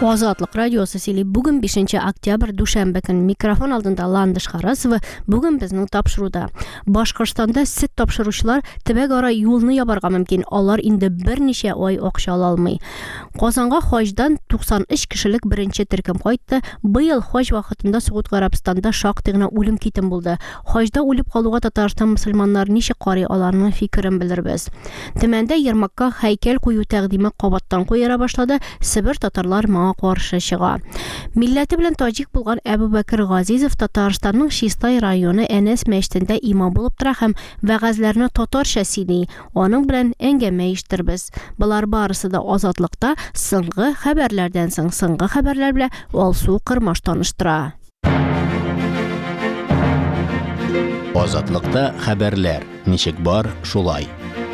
Азатлык радиосы сөйли. Бүген 5 октябрь дүшәмбе көн микрофон алдында Ландыш Харасова. Бүген безнең тапшыруда. Башкортстанда сөт тапшыручылар төбәк ара юлны ябарга мөмкин. Алар инде берничә ай акча ала алмый. Казанга хаҗдан 93 кешелек беренче төркем кайтты. Быел хаҗ вакытында Саудия Арабистанда шактый гына үлем китем булды. Хаҗда үлеп калуга Татарстан мөселманнары ничек карый, аларның фикерен белербез. Төмәндә Ермакка һәйкәл кую тәкъдиме кабаттан куера башлады. Себер татарлар каршы чыга. Милләте белән таҗик булган Әбүбәкер Газизов Татарстанның Чистай районы Әнәс мәчетендә имам булып тора һәм вәгазьләрне татарча сөйли. Аның белән әңгәмә иштербез. Булар барысы да Азатлыкта соңгы хәбәрләрдән соң соңгы хәбәрләр белән Алсу Кырмаш таныштыра. Азатлыкта хәбәрләр. Ничек бар, шулай.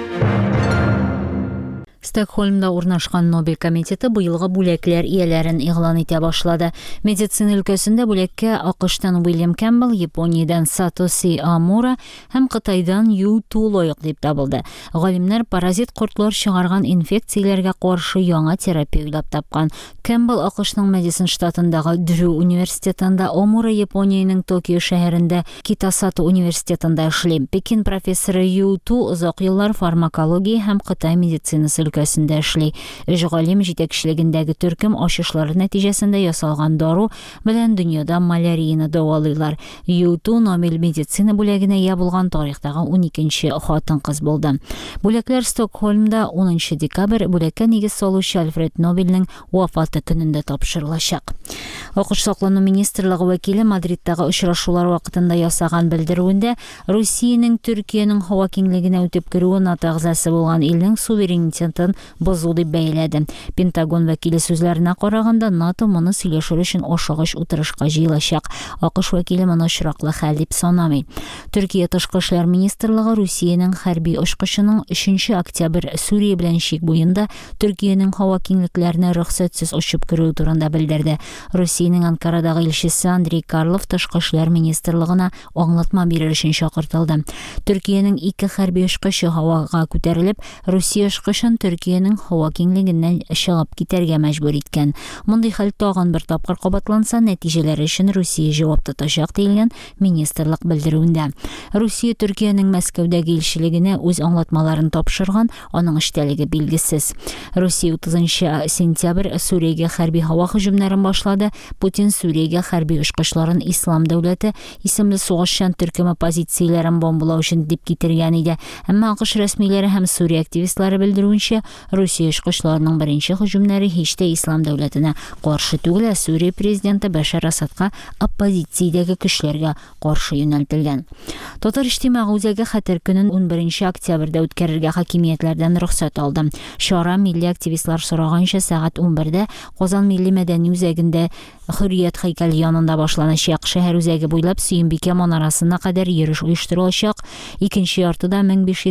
Стокгольмда урнашкан Нобель комитеты быелгы бүләкләр ияләрен игълан итә башлады. Медицина өлкәсендә бүләккә АКШтан Уильям Кэмпбелл, Япониядән Сатоси Амура һәм Кытайдан Ю Ту лаек дип табылды. Галимнәр паразит кортлар чыгарган инфекцияләргә каршы яңа терапия уйлап тапкан. Кэмпбелл АКШның Мэдисон штатындагы Дрю университетында, Амура Япониянең Токио шәһәрендә Китасато университетында эшли. Пекин профессоры Ю Ту озак еллар фармакология һәм Кытай медицинасы өлкәсендә эшли. Галим җитәкчелегендәге төркем ачышлары нәтиҗәсендә ясалган дару белән дөньяда малярияны дәвалыйлар. Юту Нобель медицина бүләгенә ия булган тарихтагы 12нче хатын-кыз булды. Бүләкләр Стокгольмда 10 декабрь бүләккә нигез салучы Альфред Нобельнең вафаты көнендә тапшырылачак. АКШ саклану министрлыгы вәкиле Мадридтагы очрашулар вакытында ясаган белдерүендә Русиянең Төркиянең һава киңлегенә үтеп керүе НАТО әгъзасы булган илнең суверенитетын бозу дип бәяләде. Пентагон вәкиле сүзләренә караганда, НАТО моны сөйләшер өчен ашыгыч утырышка җыелачак. АКШ вәкиле моны очраклы хәл дип санамый. Төркия тышкы эшләр министрлыгы Русиянең хәрби очкычының 3 октябрь Сүрия белән чик буенда Төркиянең һава киңлекләренә рөхсәтсез очып керү турында белдерде. Русиянең Анкарадагы илчесе Андрей Карлов тышкы эшләр министрлыгына аңлатма бирер өчен чакыртылды. Төркиянең 2 хәрби очкычы һавага күтәрелеп, Русия очкычын Төркиянең һава киңлегеннән чыгып китәргә мәҗбүр иткән. Мондый хәл тагын бер тапкыр кабатланса, нәтиҗәләре өчен Русия җавап тотачак дигән министрлык белдерүендә. Русия Төркиянең Мәскәүдәге илчелегенә үз аңлатмаларын тапшырган, аның эштәлеге билгесез. Русия 30 сентябрь Сүриягә хәрби һава һөҗүмнәрен башлады. Путин Сүриягә хәрби очкычларын Ислам дәүләте исемле сугышчан төркеме позицияләрен бомбалау өчен дип китергән иде. Әмма АКШ рәсмиләре һәм Сүрия активистлары белдерүенчә, Русия очкычларының беренче һөҗүмнәре һич тә Ислам дәүләтенә каршы түгел, Сүрия президенты Башар Асадка оппозициядәге көчләргә каршы юнәлтелгән. Татар иҗтимагы үзәге хәтер көнен 11 октябрьдә үткәрергә хакимиятләрдән рөхсәт алды. Шара милли активистлар сораганча сәгать 11дә Казан милли мәдәни үзәгендә Хөррият һәйкәле янында башланачак. Шәһәр үзәге буйлап Сөембикә манарасына кадәр йөреш оештырылачак. Икенче яртыда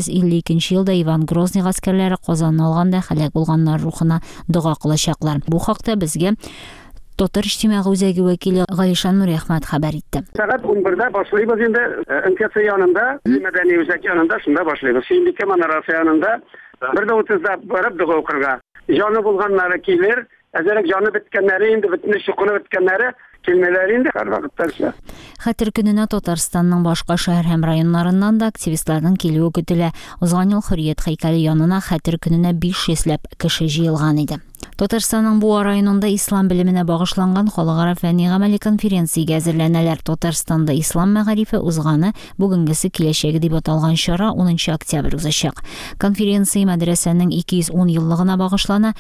1552 елда Иван Грозный гаскәрләре Казанны алганда һәлак булганнар рухына дуга кылачаклар. Бу хакта безгә Татар иҗтимагы үзәге вәкиле Галишан Нуриәхмәт хәбәр итте. Сәгать 11дә башлыйбыз инде. НКЦ янында, мәдәни үзәк янында шунда башлыйбыз. Сөембикә манарасы янында 1:30да барып дуга укырга. Җаны булганнары килер, әзерәк җаны беткәннәре инде бөтенләй шукыны беткәннәре килмәләр инде һәрвакытта. Хәтер көненә Татарстанның башка шәһәр һәм районнарыннан да активистларның килүе көтелә. Узган ел Хөррият һәйкәле янына хәтер көненә 500ләп кеше җыелган иде. Татарстанның Буа районында ислам белеменә багышланган халыкара фәнни-гамәли конференциягә әзерләнәләр. Татарстанда ислам мәгарифе узганы, бүгенгесе киләчәге дип аталган чара 10 октябрь узачак. Конференция мәдрәсәнең 210 еллыгына багышлана.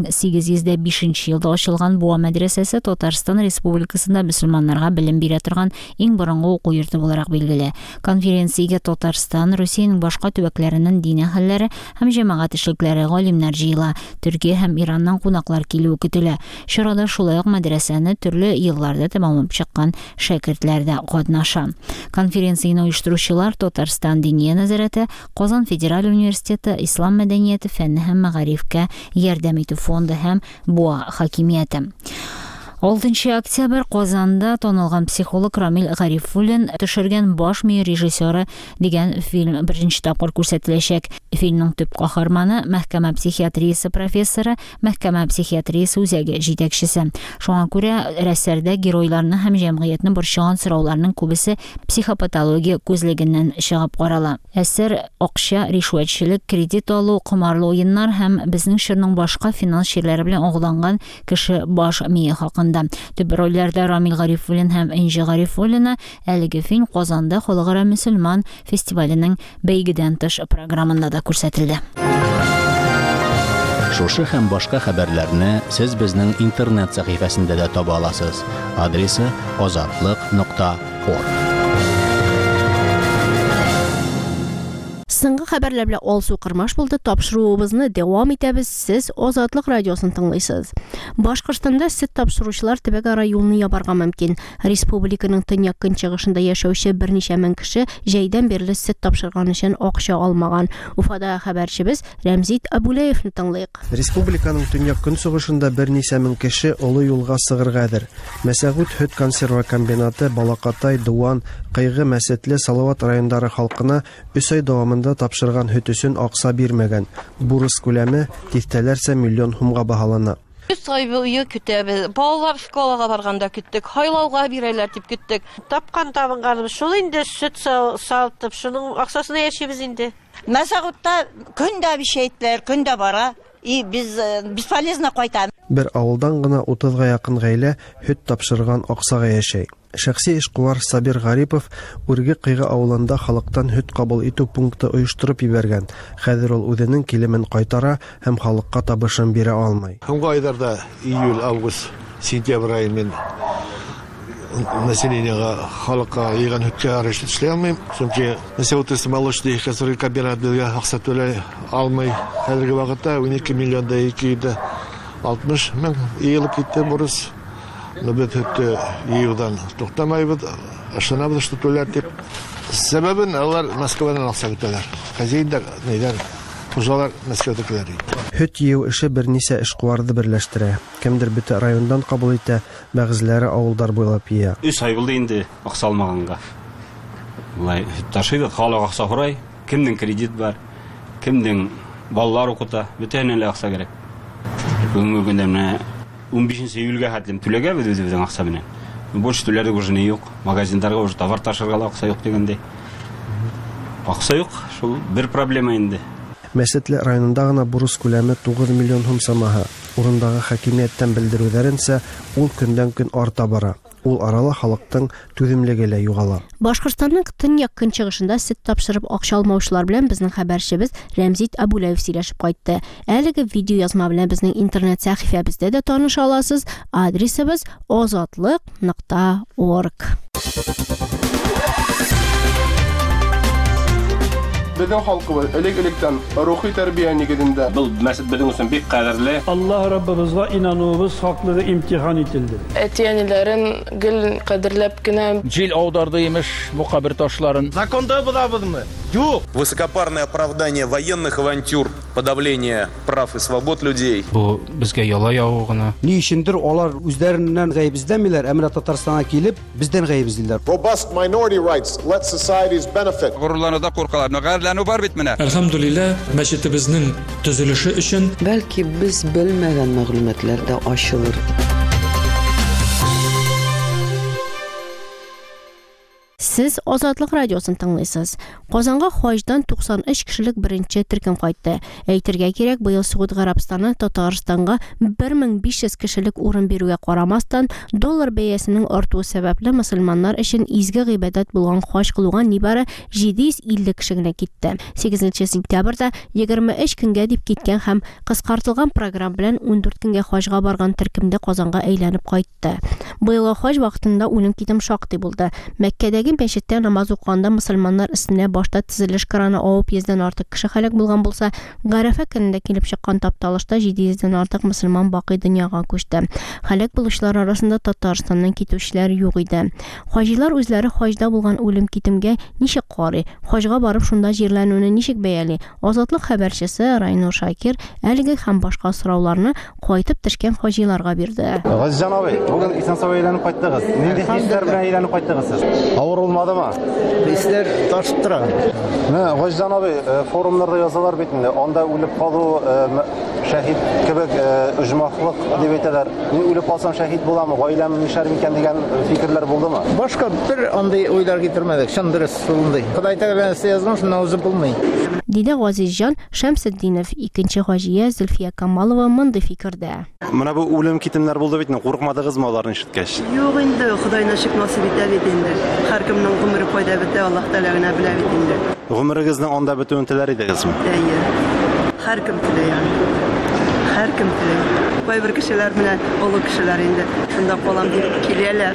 1805 елда ачылган Буа мәдрәсәсе Татарстан Республикасында мөселманнарга белем бирә торган иң борынгы уку йорты буларак билгеле. Конференциягә Татарстан, Русиянең башка төбәкләреннән дин әһелләре һәм җәмәгать эшлекләре галимнәр җыела. Төркия һәм Ираннан кунаклар килүе көтелә. Чарада шулай ук мәдрәсәне төрле елларда тәмамлап чыккан шәкертләр дә катнаша. Конференцияне оештыручылар Татарстан Диния нәзарәте, Казан Федераль университеты, Ислам мәдәнияте фәнне һәм мәгарифкә ярдәм итү фонды һәм Буа хакимияте. 6 октябрь Казанда танылган психолог Рамил Гарифуллин төшергән баш мие режиссеры дигән фильм беренче тапкыр күрсәтеләчәк. Фильмның төп каһарманы мәхкәмә психиатриясе профессоры, мәхкәмә психиатриясе үзәге җитәкчесе. Шуңа күрә рәсәрдә геройларны һәм җәмгыятьне борчыган сорауларның күбесе психопатология күзлегеннән чыгып карала. Әсәр акча, ришвәтчелек, кредит алу, кумарлы уеннар һәм безнең ширның башка финанс чирләре белән агыланган кеше баш мие хакында. Төп рольләрдә Рамил Гарифуллин һәм Энҗи Гарифуллина әлеге фильм Казанда Халыкара мөселман фестиваленең бәйгедән тыш программында да күрсәтелде. Шушы һәм башка хәбәрләрне сез безнең интернет сәхифәсендә дә таба аласыз. Адресы azatlык.org. Соңгы хәбәрләр белән алсу кырмаш булды. Тапшыруыбызны дәвам итәбез. Сез Азатлык радиосын тыңлыйсыз. Башкортстанда сөт тапшыручылар төбәк-ара юлны ябарга мөмкин. Республиканың төньяк көнчыгышында яшәүче берничә мең кеше җәйдән бирле сөт тапшырган өчен акча алмаган. Уфада хәбәрчебез Рәмзит Абулаевны тыңлыйк. Республиканың төньяк көнчыгышында берничә мең кеше олы юлга сыгырга әзер. Мәсәгут хөт консерва комбинаты Балакатай, Дуан, Кыйгы, Мәсетле, Салават районнары халкына 3 ай дәвамында тапшырган хөт өчен акча бирмәгән. Бурыс күләме тиктәләрсә миллион сумга баһалана. 3 ай буе көтәбез. Балалар школага барганда көттек, хайлауга бирәләр дип көттек. Тапкан табынганыбыз шул инде сөт салтып, шуның акчасына яшибез инде. Мәсәгутта көндә бишәйтләр, көндә бара. И без бесполезно кайта. Бер авылдан гына 30-га якын гаилә хөт тапшырган акчага яшәй. Шәхси эшкуар Сабир Гарипов Үрге Кыйгы авылында халыктан хөт кабул итү пункты оештырып ибәргән. Хәзер ул үзенең килемен кайтара һәм халыкка табышын бирә алмый. Һәм айдарда июль, август, сентябрь айында населениега халыкка яган хөткә арыш эшләй алмыйм. Чөнки Мәсәгут молочный хәзерге комбинат безгә акча түләй алмый. Хәзерге вакытта 12 миллион 260 мең елып китте бурыс. Нәбәт хөтте елдан туктамайбыз, ашанабыз что түләр дип. Сәбәбен алар Москвадан акча көтәләр. Хәзиндар нәйләр хужалар Москвадагылар. Хөт җыю эше берничә эшкуарды берләштерә. Кемдер бөтә райондан кабул итә, бәгызләре авылдар буйлап ия. 3 ай булды инде акча алмаганга. Булай ташыйды, халык акча сорай, кемнең кредит бар, кемнең балалар укыта, бөтенләй акча кирәк. Бүгенге көндә менә 15 июльгә хәтлем түләгәбез үзебезнең акча белән. Больше түләрдек уже не юк. Магазиндарга уже товар ташырга акча юк дигәндәй. Акча юк, шул бер проблема инде. Мәсетле районында гына бурыс күләме 9 миллион сум самаһы. Урындагы хакимияттән белдерүләренчә, ул көндән-көн арта бара. Ул арала халыктың түземлеге лә югала. Башкортстанның төньяк көнчыгышында сөт тапшырып акча алмаучылар белән безнең хәбәрчебез Рәмзит Абулаев сөйләшеп кайтты. Әлеге видео язма белән безнең интернет сәхифәбездә дә таныша аласыз. Адресыбыз azatlык.org. Безнең халкыбыз элек-электән рухи тәрбия нигезендә. Бу мәсәт безнең өчен бик кадерле. Allah Rabbimizga inanуыбыз хаклыгы имтихан ителде. Әтиәниләрен гел кадерләп кенә Җил аударды имеш бу кабер ташларын. Законда булабызмы? Юк. Высокопарное оправдание военных авантюр, подавление прав и свобод людей. Бу безгә яла явыгына. Ни өчендер алар үзләреннән гаебиздәмиләр, әмма Татарстанга килеп, бездән гаебиздиләр. Robust minority rights let societies benefit. Горурлануда куркалар, гайрләнү бар бит менә. Әлхәмдүлилләh, мәчетебезнең төзелеше өчен бәлки без белмәгән мәгълүматлар да ачылыр. Сез Азатлык радиосын тыңлыйсыз. Казанга хаҗдан 93 кешелек беренче төркем кайтты. Әйтергә кирәк, быел Сауд Арабстаны Татарстанга 1500 кешелек урын бирүгә карамастан, доллар бәясенең артуы сәбәпле мөселманнар өчен изге гыйбадәт булган хаҗ кылуга нибары 750 кеше генә китте. 8 сентябрьдә 23 көнгә дип киткән һәм кыскартылган программа белән 14 көнгә хаҗга барган төркемдә Казанга әйләнеп кайтты. Быелгы хаҗ вакытында үлем китем шактый булды. Мәккәдәге мәчеттә намаз укыганда мөселманнар өстенә башта тизелеш краны авып 100дән артык кеше һәлак булган булса, Гарафа көнендә килеп чыккан тапталышта 700дән артык мөселман бакый дөньяга күчте. Һәлак булучылар арасында Татарстаннан китүчеләр юк иде. Хаҗилар үзләре хаҗда булган үлем китемгә ничек карый? Хаҗга барып шунда җирләнүне ничек бәяли? Азатлык хәбәрчесе Райнур Шакир әлеге һәм башка сорауларны кайтып төшкән хаҗиларга бирде. Газизҗан абый, бүген исән-сау әйләнеп кайттыгыз. Нинди хисләр белән әйләнеп кайттыгыз сез? Авыр булмадымы? Хисләр ташып тора. Газизҗан абый, форумнарда язалар бит инде. Анда үлеп калу шәһид кебек оҗмахлык дип әйтәләр. Мин үлеп калсам шәһид буламы, гаиләм нишәр микән дигән фикерләр булдымы? Башка бер андый уйлар китермәдек. Шундый дөрес булды. Ходай тәгалә язган, шуны үзе булмый. Диде Газизҗан Шәмсетдинов, икенче хаҗия Зөлфия Камалова мондай фикердә. Менә бу үлем китемнәр булды бит, куркмадыгызмы аларны ишеткәч? Юк инде, Ходай насыйп итә бит инде. Һәркемнең гомере кайда бетә, Аллаһ Тәгалә генә белә бит инде. Гомерегезнең анда бетүен теләр идегезме? Һәркем теләй. Һәркем теләй. Кайбер кешеләр менә олы кешеләр инде шунда калам дип киләләр.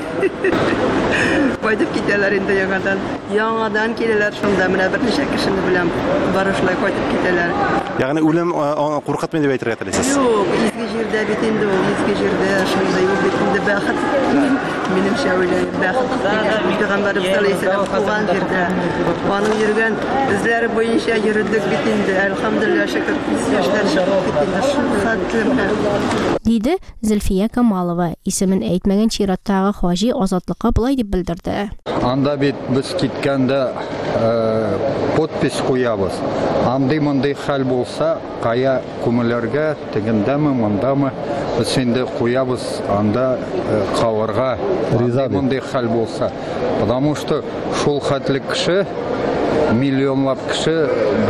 Кайтып китәләр инде яңадан киләләр шунда менә берничә кешене белән барышлай кайтып китәләр. Ягъни үлем куркытмый дип әйтергә телисез? Юк, изге җирдә бит инде ул, изге җирдә шундай ул бит инде бәхет. Минемчә уйлыйм, бәхет. Пәйгамбәрбез алейһиссәлам кулган җирдә. Аның йөргән эзләре буенча йөрдек бит инде. Әлхәмдүлилләһ, шөкер, яшьләр чыгып китте. Диде Зөлфия Камалова, исемен әйтмәгән чираттагы хаҗи Азатлыкка булай дип белдерде. Анда бит без киткәндә подпись куябыз. Андый-мондый хәл булса, кая күмелергә, тегендәме, мондамы, без инде куябыз, анда калырга. Андый-мондый хәл булса. Потому что шул хәтлек кеше миллионлап кеше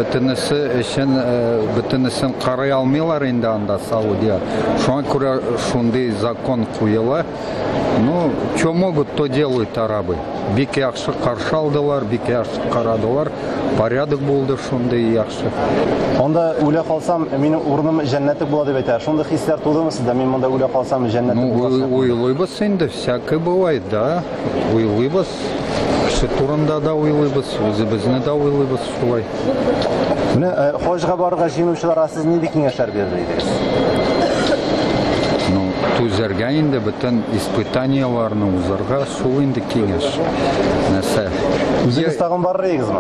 бөтенесен карый алмыйлар инде анда Саудия. Шуңа күрә шундый закон куела. Ну, что могут, то делают арабы. Бик яхшы каршы алдылар, бик яхшы карадылар. Порядок булды шундый яхшы. Анда үлә калсам, минем урыным җәннәтлек була дип әйтә. Шундый хисләр тудымы сездә? Мин монда үлә калсам җәннәтлек буласым. Ну, уйлыйбыз инде, всякое бывает, да. Уйлыйбыз. Кеше турында да уйлыйбыз, үзебезне дә уйлыйбыз шулай. Менә хаҗга барырга җыенучыларга сез нинди киңәшләр бирдегез? Ну, түзәргә инде бөтен испытанияларны узарга, шул инде киңәш. Нәрсә? Үзегез тагын барырыгызмы?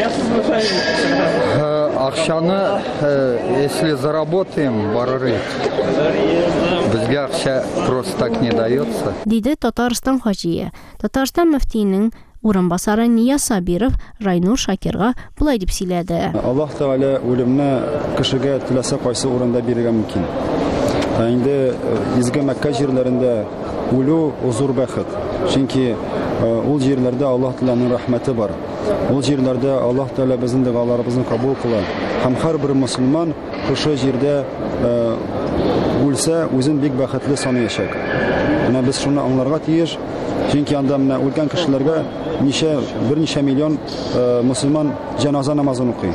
Акчаны, если заработаем, барырык. Безгә акча просто так не дается. Диде Татарстан хаҗие. Татарстан мөфтиенең урынбасары Ния Сабиров Райнур Шакирга булай дип сөйләде. Аллаһ Тәгалә үлемне кешегә теләсә кайсы урында бирергә мөмкин. Инде изге Мәккә җирләрендә үлү зур бәхет. Чөнки ул җирләрдә Аллаһ Тәгаләнең рәхмәте бар. Ул җирләрдә Аллаһ Тәгалә безнең дуаларыбызны кабул кыла. Һәм һәрбер мөселман шушы җирдә үлсә, үзен бик бәхетле саныячак. Менә без шуны аңларга тиеш. Чөнки анда менә үлгән кешеләргә берничә миллион мөселман җаназа намазын укый.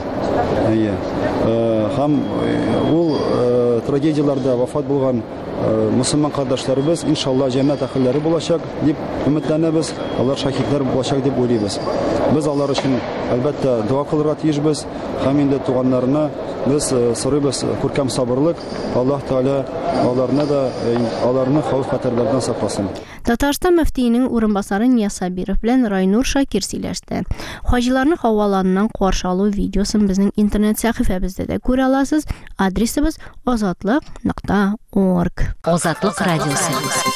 Һәм ул трагедияләрдә вафат булган мөселман кардәшләребез иншалла җәннәт әһелләре булачак дип өметләнәбез. Алар шаһидлар булачак дип уйлыйбыз. Без алар өчен әлбәттә дуа кылырга тиешбез. Һәм инде туганнарына без сорыйбыз күркәм сабырлык. Аллаһ Тәгалә аларны хәвеф-хәтерләрдән сакласын. Татарстан мөфтиенең урынбасары Ния Сабиров белән Райнур Шакир сөйләште. Хаҗиларны һаваланнан каршы алу видеосын безнең интернет сәхифәбездә дә күрә аласыз. Адресыбыз azatliq.org. Азатлык радиосы.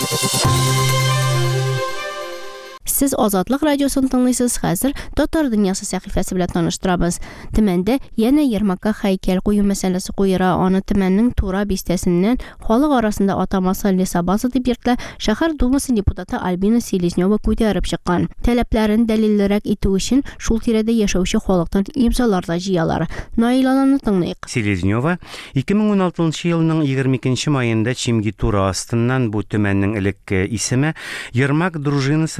Сез Азатлык радиосын тыңлыйсыз. Хәзер Татар дөньясы сәхифәсе белән таныштырабыз. Төмәндә янә Ермакка һәйкәл кую мәсьәләсе куера. Аны төмәннең Тура бистәсеннән халык арасында атамасы Лесабаза дип йөртелә. Шәһәр думасы депутаты Альбина Селезнева күтәреп чыккан. Таләпләрен дәлиллерәк итү өчен шул тирәдә яшәүче халыктан имзалар да җыялар. Наиланы тыңлыйк. Селезнева 2016 елның 22 маенда Чимги Тура астыннан бу төмәннең элекке исеме Ермак дружинасының тубылган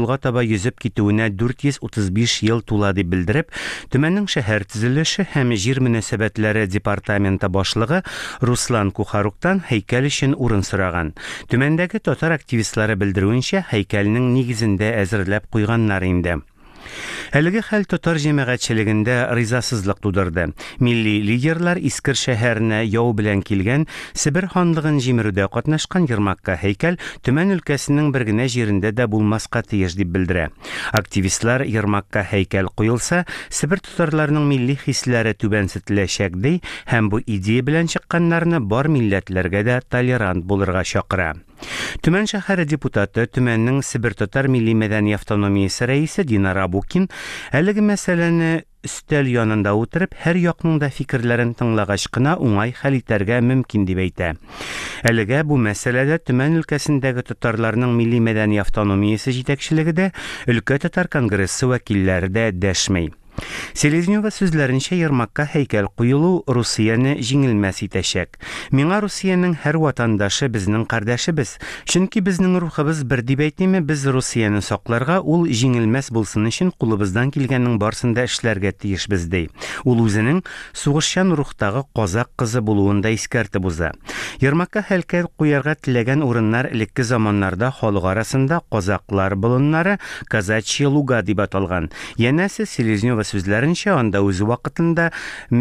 алга таба йөзеп китүенә 435 ел тула дип белдереп, төмәннең шәһәр төзелеше һәм җир мөнәсәбәтләре департаменты башлыгы Руслан Кухаруктан һәйкәл өчен урын сораган. Төмәндәге татар активистлары белдерүенчә, һәйкәлнең нигезендә әзерләп куйганнар инде. Әлеге хәл татар җәмәгатьчелегендә ризасызлык тудырды. Милли лидерлар Искер шәһәренә яу белән килгән, Себер ханлыгын җимерүдә катнашкан Ермакка һәйкәл Төмән өлкәсенең бер генә җирендә дә булмаска тиеш дип белдерә. Активистлар Ермакка һәйкәл куелса, Себер татарларының милли хисләре түбәнсетеләчәк ди һәм бу идея белән чыкканнарны бар милләтләргә дә толерант булырга чакыра. Төмән шәһәре депутаты, Төмәннең Себер татар милли мәдәни автономиясе рәисе Динара Букин әлеге мәсьәләне өстәл янында утырып, һәр якның да фикерләрен тыңлагач кына уңай хәл итәргә мөмкин дип әйтә. Әлегә бу мәсьәләдә Төмән өлкәсендәге татарларның милли мәдәни автономиясе җитәкчелеге дә, өлкә татар конгрессы вәкилләре дә дәшмәй. Селезнева сүзләренчә, Ермакка һәйкәл куелу Русияны җиңелмәс итәчәк. Миңа Русияның һәр ватандашы безнең кардәшебез, чөнки безнең рухыбыз бер дип әйтеме, без Русияны сакларга, ул җиңелмәс булсын өчен кулыбыздан килгәннең барсын да эшләргә тиешбез ди. Ул үзенең сугышчан рухтагы казак кызы булуын да искәртеп уза. Ермакка һәйкәл куярга теләгән урыннар элекке заманнарда халык арасында казаклар болыннары казачьи луга дип аталган. Янәсе Селезнева сүзләренчә, анда үз вакытында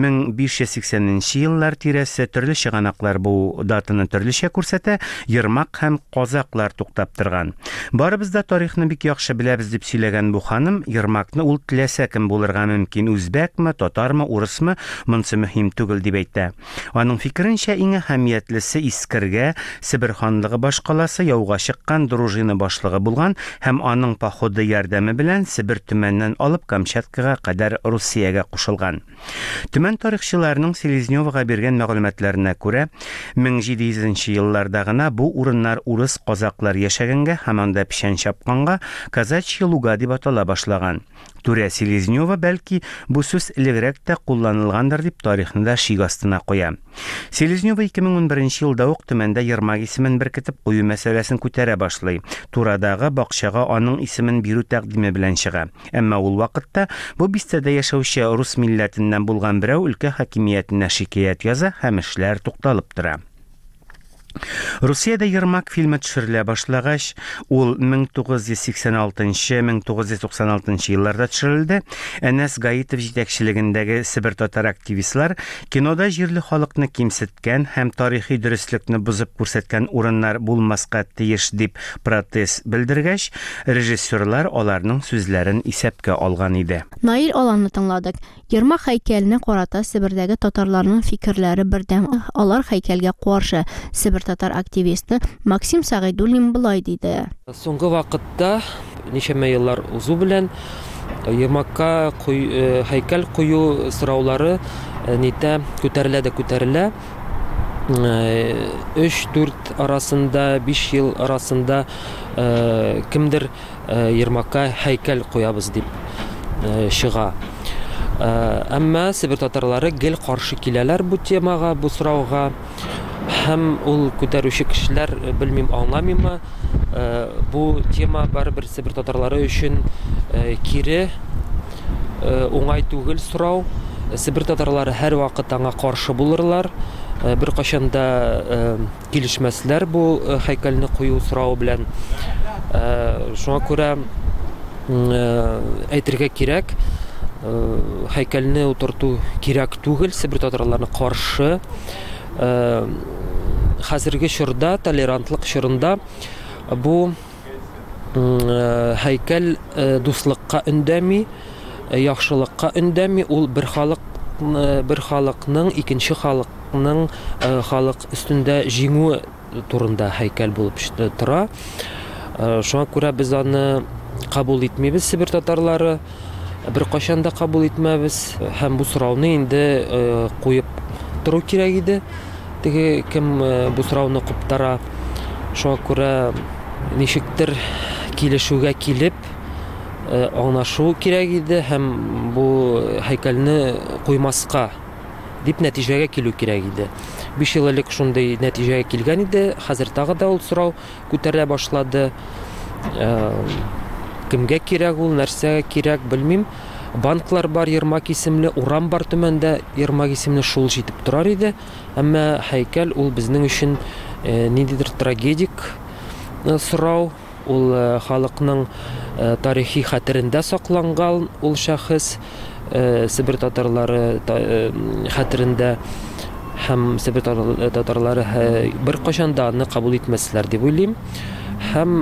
1580 еллар тирәсе төрле чыганаклар бу датаны төрлечә күрсәтә, Ермак һәм казаклар туктап торган. Барыбыз да тарихны бик яхшы беләбез дип сөйләгән бу ханым, Ермакны ул теләсә кем булырга мөмкин, үзбәкме, татармы, урысмы, монсы мөһим түгел дип әйтә. Аның фикеренчә, иң әһәмиятлесе Искергә Себер ханлыгы башкаласы яуга чыккан дружина башлыгы булган һәм аның походы ярдәме белән Себер төмәннән алып Камчаткага кадәр Русиягә кушылган. Төмән тарихчыларының Селезневага биргән мәгълүматларына күрә, 1700 елларда гына бу урыннар урыс казаклар яшәгәнгә һәм анда пишән чапканга казачьи луга дип атала башлаган. Түрә Селезнева бәлки бу сүз элегрәк тә кулланылгандыр дип тарихны да шик астына куя. Селезнева 2011 елда ук Төмәндә Ермак исемен беркетеп кую мәсьәләсен күтәрә башлый. Турадагы бакчага аның исемен бирү тәкъдиме белән чыга. Әмма ул вакытта бу бистәдә яшәүче рус милләтеннән булган берәү өлкә хакимиятенә шикаят яза һәм эшләр тукталып тора. Русиядә Ермак фильмы төшерелә башлагач, ул 1986-1996 елларда төшерелде. Әнәс Гаитов җитәкчелегендәге Себер татар активистлар кинода җирле халыкны кимсеткән һәм тарихи дөреслекне бузып күрсәткән урыннар булмаска тиеш дип протест белдергәч, режиссерлар аларның сүзләрен исәпкә алган иде. Наил Аланны тыңладык. Ермак һәйкәленә карата Себердәге татарларның фикерләре бердәм. Алар һәйкәлгә каршы Себер татар активисты Максим Сагайдуллин булай диде. Соңгы вакытта ничәмә еллар узу белән Ермакка һәйкәл кую сораулары нитә күтәрелә. 3-4 арасында, 5 ел арасында кемдер Ермакка һәйкәл куябыз дип чыга. Әмма Себер татарлары гел каршы киләләр бу темага, бу сорауга. Һәм ул күтәрүче кешеләр белмим аңламыймы, бу тема барыбер Себер татарлары өчен кире уңай түгел сорау. Себер татарлары һәр вакыт аңа каршы булырлар. Бер кашанда килешмәсләр бу һәйкәлне кую сорау белән. Шуңа күрә әйтергә кирәк, һәйкәлне утырту кирәк түгел, Себер татарларына каршы. Хәзерге чорда, толерантлык чорында бу һәйкәл дуслыкка өндәми, яхшылыкка өндәми, ул бер халыкның икенче халыкның халык өстендә җиңү турында һәйкәл булып тора. Шуңа күрә без аны кабул итмибез, Себер татарлары бер кашанда кабул итмәбез һәм бу сорауны инде куеп тору кирәк иде. Теге кем бу сорауны куптара, шуңа күрә ничектер килешүгә килеп аңлашу кирәк иде һәм бу һәйкәлне куймаска дип нәтиҗәгә килү кирәк иде. 5 ел элек шундый нәтиҗәгә килгән иде, хәзер тагы да ул сорау күтәрелә башлады. Кемгә кирәк ул, нәрсәгә кирәк, белмим. Банклар бар, Ермак исемле, урам бар төмәндә, Ермак исемле шул җитеп торар иде. Әмма һәйкәл ул безнең өчен ниндидер трагедик сорау, ул халыкның тарихи хәтерендә сакланган ул шәхес, Себер татарлары хәтерендә һәм Себер татарлары бер кашан да аны кабул итмәсләр дип уйлыйм. Һәм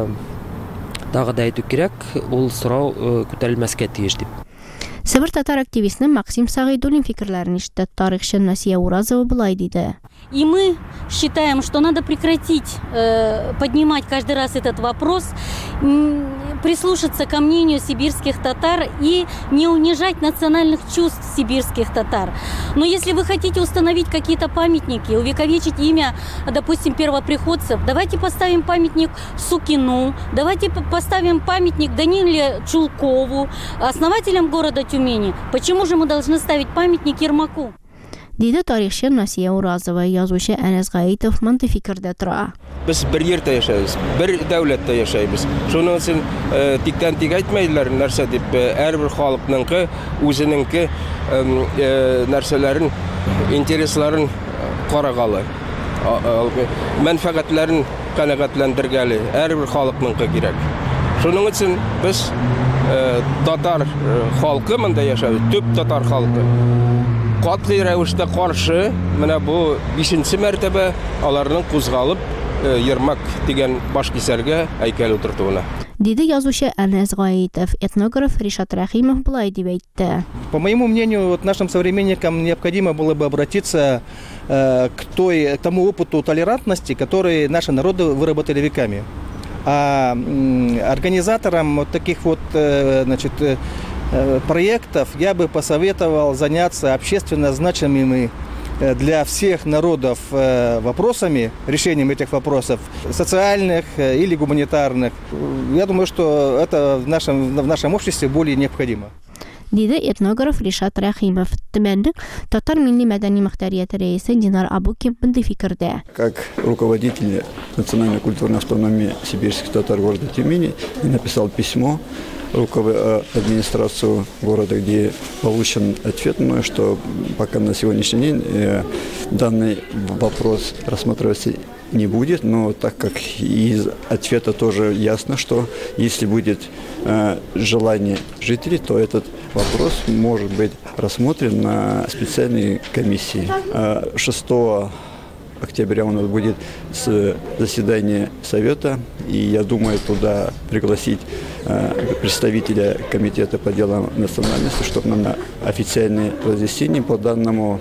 тагы да әйтү кирәк, ул сорау күтәрелмәскә тиеш дип. Себер татар активисты Максим Сагыйдуллин фикерләрен ишетте. Тарихчы Насия Уразова булай диде. И мы считаем, что надо прекратить поднимать каждый раз этот вопрос, прислушаться ко мнению сибирских татар и не унижать национальных чувств сибирских татар. Но если вы хотите установить какие-то памятники, увековечить имя, допустим, первоприходцев, давайте поставим памятник Сукину, давайте поставим памятник Даниле Чулкову, основателям города Тюмени. Почему же мы должны ставить памятник Ермаку? Диде тарихчы Насия Уразова, язучы Әнәс Гаитов мондай фикердә тора. Без бер йортта яшәйбез, бер дәүләттә яшәйбез. Шуның өчен тиктән-тик әйтмәйләр нәрсә дип, һәрбер халыкныңкы үзенеңке нәрсәләрен, интересларын карагалы. Мәнфәгатьләрен канәгатьләндергәле һәрбер халыкныңкы кирәк. Шуның өчен без татар халкы монда яшәбез, төп татар халкы. Катлы рәвештә каршы, менә бу 5нче мәртәбә аларның кузгалып Ермак дигән баш кисәргә һәйкәл утыртуына. Диде язучы Әнәс Гаитов, этнограф Ришат Рахимов булай дип әйтте. По моему мнению, вот нашим современникам необходимо было бы обратиться к тому опыту толерантности, который наши народы выработали веками. А организаторам вот таких вот, проектов я бы посоветовал заняться общественно значимыми для всех народов вопросами, решением этих вопросов, социальных или гуманитарных. Я думаю, что это в нашем обществе более необходимо. Диде этнограф Ришат Рахимов. Төмәндә татар милли мәдәни мөхтәрияте рәисе Динар Абукин бундай фикердә. Как руководитель национальной культурной автономии сибирских татар города Тюмени, я написал письмо администрацию города, где получен ответ мной, что пока на сегодняшний день данный вопрос рассматриваться не будет, но так как из ответа тоже ясно, что если будет желание жителей, то этот вопрос может быть рассмотрен на специальной комиссии. 6 октября у нас будет заседание совета, и я думаю туда пригласить представителя комитета по делам национальности, чтобы нам официальное разъяснение по данному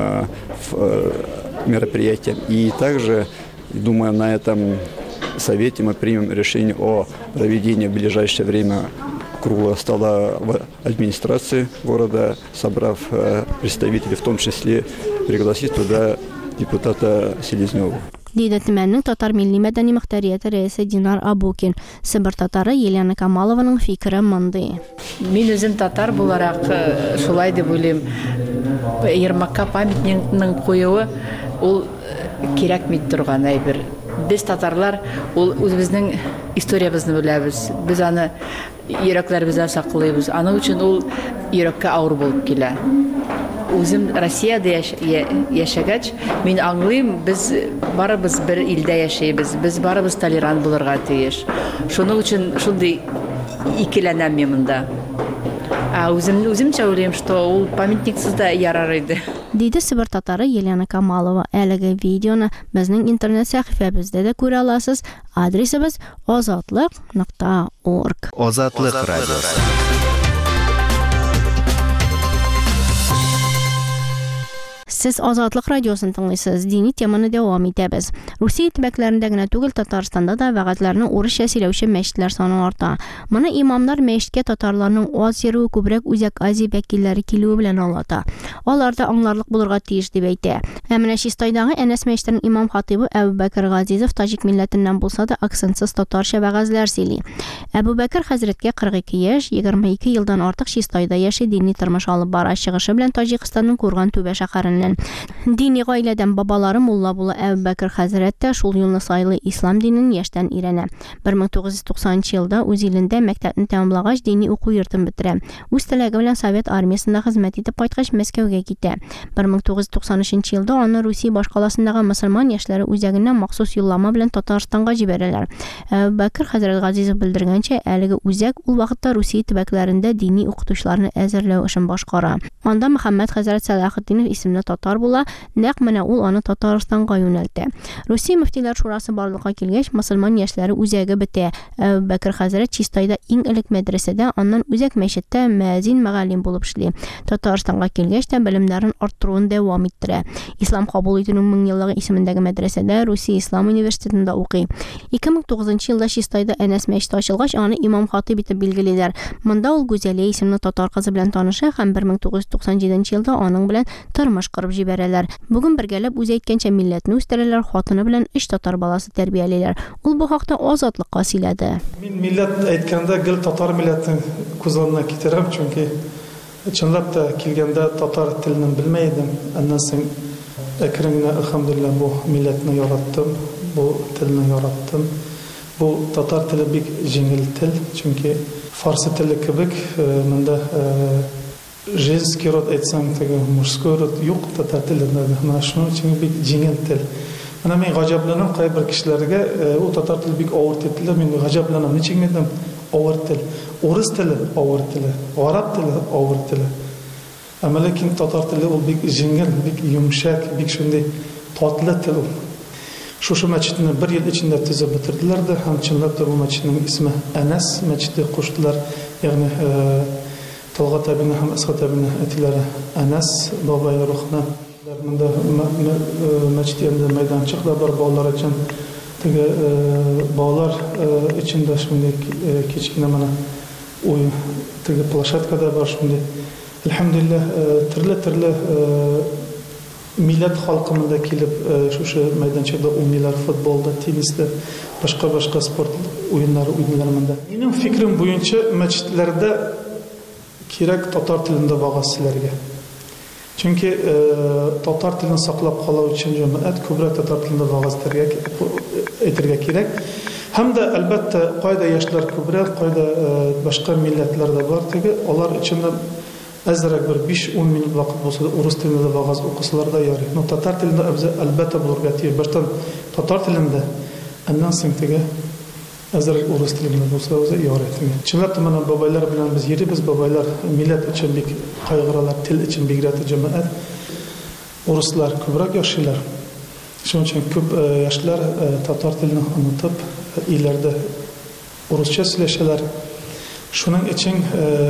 мероприятию. И также, думаю, на этом совете мы примем решение о проведении в ближайшее время круглого стола в администрации города, собрав представителей, в том числе пригласить туда депутата Селезнёва. Диде төмәннең татар милли мәдәни мөхтәрияте рәисе Динар Абукин. Себер татары Елена Камалованың фикере мондай. Мин үзем татар буларак шулай дип уйлыйм. Ермакка памятникның куюы ул кирәкми торган әйбер. Без татарлар ул үзебезнең историябызны беләбез. Без аны йөрәкләребездә саклыйбыз. Аның өчен ул йөрәккә авыр булып килә. Үзем Россиядә яшәгәч, мин аңлыйм, без барыбыз бер илдә яшәйбез. Без барыбыз толерант булырга тиеш. Шуның өчен шундый икеләнәм мин монда. Үземчә уйлыйм, что ул памятниксыз да ярар иде. Диде Себер татары Елена Камалова. Әлеге видеоны безнең интернет сәхифәбездә дә күрә аласыз. Адресыбыз azatlıq.org. Азатлык радиосы. Siz Azadlıq radiosunu dinləyirsiniz. Dini temanı davam edəbiz. Rusiya төбәкләрендә генә түгел, Татарстанда да вәгатьләрне урысча сөйләүче мәчетләр саны арта. Моны имамнар мәчеткә татарларның аз йөрүе күбрәк Үзәк Азия вәкилләре килүе белән аңлата. Алар да аңларлык булырга тиеш дип әйтә. Менә Чистайдагы Әнәс мәчетенең имам хатибы Әбүбәкер Газизов таҗик милләтеннән булса да акцентсыз татарча вәгазьләр сөйли. Әбүбәкер хәзрәткә 42 яшь, 22 елдан артык Чистайда яши, дини тормыш алып бара, чыгышы белән Таҗикстанның Курган Түбә шәһәрен беләнен. Dini гаиләдән бабалары Мулла була Әбүбәкер хәзрәт тә шул юлны сайлый, ислам динен яшьтән өйрәнә. 1990 елда үз илендә мәктәпне тәмамлагач дини уку йортын бетерә. Үз теләге белән Совет армиясында хезмәт итеп кайткач Мәскәүгә китә. 1993 елда аны Русия башкаласындагы мөселман яшьләре үзәгеннән махсус юллама белән Татарстанга җибәрәләр. Әбүбәкер хәзрәт Газизов белдергәнчә, әлеге үзәк ул вакытта Русия төбәкләрендә дини укытучыларны әзерләү эшен башкара. Анда Мөхәммәд хәзрәт Салахетдинов исемле татар була, нәкъ менә ул аны Татарстанга юнәлтә. Русия мөфтиләр шурасы барлыкка килгәч, мөселман яшьләре үзәге бетә. Әбүбәкер хәзрәт Чистайда иң элек мәдрәсәдә, аннан үзәк мәчеттә мөәзин мөгаллим булып эшли. Татарстанга килгәч тә белемнәрен арттыруын дәвам иттерә. Ислам кабул итүнең 1000 еллыгы исемендәге мәдрәсәдә Русия Ислам университетында укый. 2009 елда Чистайда Әнәс мәчете ачылгач, аны имам хатиб итеп билгелиләр. Монда ул Гүзәлия исемле татар кызы белән таныша һәм 1997 елда аның белән тормыш кырып җибәрәләр. Бүген бергәләп үз әйткәнчә милләтне үстерәләр, хатыны белән 3 татар баласы тәрбиялиләр. Ул бу хакта Азатлыкка сөйләде. Мин милләт әйткәндә гел татар милләтен күз алдына китерәм, чөнки чынлап та килгәндә татар телен белмәй идем. Аннан соң әкрен-генә әлхәмдүлилләh бу милләтне яраттым, бу телне яраттым. Бу татар теле бик җиңел тел, чөнки фарсы теле кебек монда женский род әйтсәң, теге мужской род юк татар телендә. Менә шуның өчен бик җиңел тел. Менә мин гаҗапланам кайбер кешеләргә, ул татар теле бик авыр тел, мин гаҗапланам. Ничек мәдәм авыр тел? Урыс теле авыр теле, араб теле авыр теле. Әмма ләкин татар теле ул бик җиңел, бик йомшак, бик шундый татлы тел. Шушы мәчетне 1 ел içinde төзеп бетерделәр дә, һәм чынлап та бу мәчетнең исме Әнәс мәчете куштылар. Ягъни Талгат әбине һәм Әсгат әбине әтиләре Әнәс бабай рухына. Монда мәчет янында мәйданчык да бар балалар өчен. Теге балалар өчен дә шундый кичкенә менә уй, теге площадка да бар шундый. Әлхәмдүлилләh, төрле милләт халкымында килеп шушы мәйданчыкта уйныйлар, футболда, тенниста, башка спорт уеннары уйныйлар монда. Минем фикрим буенча мәчетләрдә кирәк татар телендә вагыз сөйләргә. Чөнки татар телен саклап калу өчен җәмәгать күбрәк татар телендә вагыз әйтергә кирәк. Һәм дә әлбәттә кайда яшьләр күбрәк, кайда башка милләтләр дә бар, теге алар өчен әзрәк бер 5-10 минут вакыт булса, урыс телендә вагыз укысалар да ярый. Но татар телендә әлбәттә булырга тиеш. Баштан татар телендә, аннан соң теге әзрәк урыс телендә булса үзе ярый. Чынлап та менә бабайлар белән без йөрибез, бабайлар милләт өчен бик кайгыралар, тел өчен бигрәк җәмәгать. Урыслар күбрәк яшилар. Шуның өчен күп яшьләр татар телен онытып, иләрдә урысча сөйләшәләр. Шуның өчен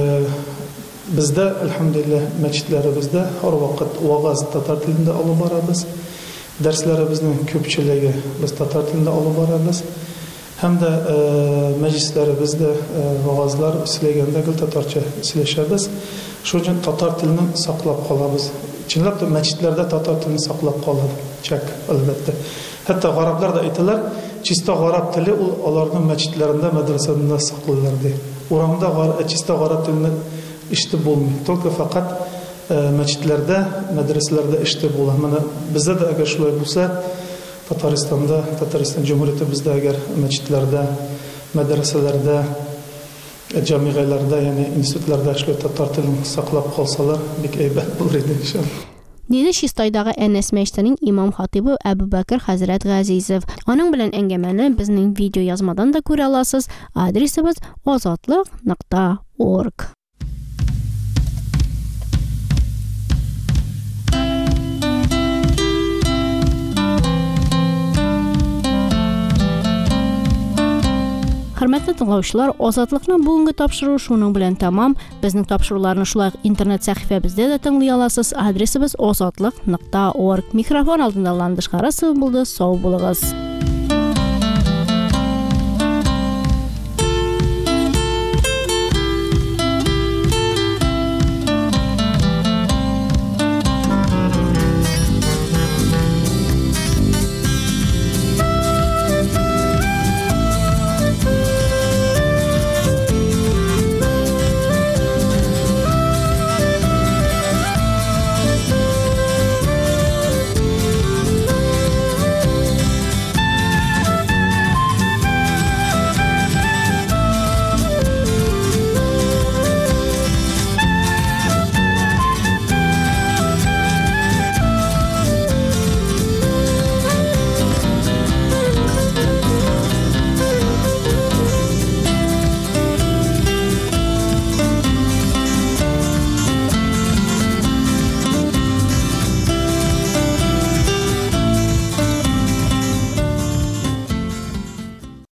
бездә, әлхәмдүлилләh, мәчетләребездә һәр вакыт вагыз татар телендә алып барабыз. Дәрсләребезнең күпчелеге без татар телендә алып барабыз. Һәм дә мәҗлесләребездә вагызлар сөйләгәндә гел татарча сөйләшәбез. Шуның өчен татар телен саклап калабыз. Чынлап та мәчетләрдә татар телен саклап калачак, әлбәттә. Хәтта гараплар да әйтәләр, чиста гарап теле ул аларның мәчетләрендә, мәдрәсәләрендә саклыйлар ди. Урамда чиста гарап телен иште булмый. Только фақат мәчетләрдә, мәдрәсәләрдә иште була. Менә бездә дә әгәр шулай булса, Татарстан Җумһурияте бездә әгәр мәчетләрдә, мәдрәсәләрдә, җәмигъәләрдә, ягъни институтларда шулай татар телен саклап калсалар, бик әйбәт булыр иде иншалла. Диде Чистайдагы Әнәс мәчетенең имам хатибы Әбүбәкер хәзрәт Газизов. Аның белән әңгәмәне безнең видео язмадан да күрә аласыз. Адресыбыз azatlyk.org. Хөрмәтле тыңлаучылар, Азатлыкның бүгенге тапшыруы шуның белән тәмам. Безнең тапшыруларны шулай интернет сәхифәбездә дә тыңлый аласыз. Адресыбыз azatlyk.org. Микрофон алдында Ландыш Харасов булды. Сау булыгыз.